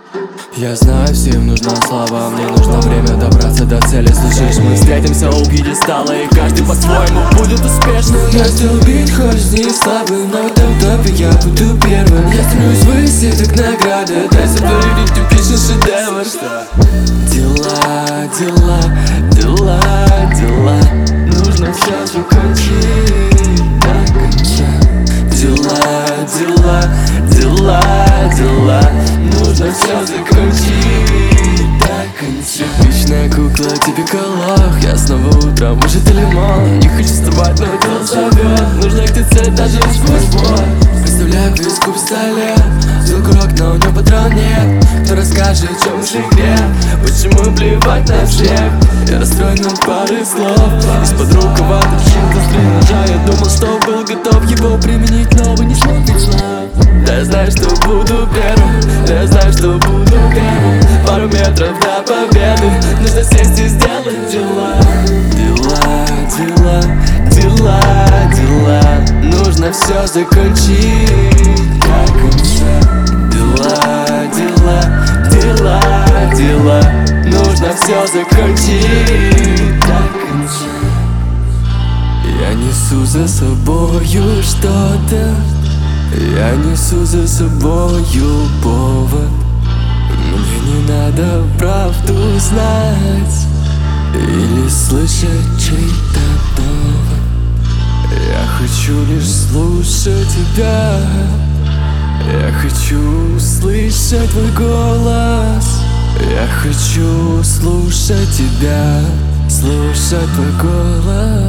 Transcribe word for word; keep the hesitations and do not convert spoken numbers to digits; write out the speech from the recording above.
Я знаю, всем нужна слава, мне нужно время добраться до цели. Слышишь, мы встретимся у пьедестала, и каждый по-своему будет успешным. Я still бить, хоть с ней слабым, но в этом топе я буду первым. Я стремлюсь выйти, так награда, дай сотворить, ты пишешь шедевр. Дела, дела, дела, дела, нужно все закончить до конца. Дела, дела, дела, дела, нужно все закончить до конца. Вечная кукла, тебе колох, я снова утром, может или мало. Не хочу вставать, но это зовет. Нужно идти цель даже сквозь боль. Представляю виску в столе, звук рок, но у него патрон нет. Кто расскажет, в чем секрет, почему плевать на всех. Я расстроен от пары слов, из-под рукава торчит острый ножа. Я думал, что был готов его применить, но вы не смог ведь знать. Да я знаю, что буду первым, да я знаю, что буду первым. Пару метров до победы, нужно сесть и сделать дела. Дела, дела, дела, дела, нужно все закончить до конца. Дела, дела, дела, дела, нужно все закончить до конца. Я несу за собою что-то, я несу за собою повод. Мне не надо правду знать или слышать чей-то довод. Я хочу лишь слушать тебя, я хочу услышать твой голос. Я хочу слушать тебя, слушать твой голос.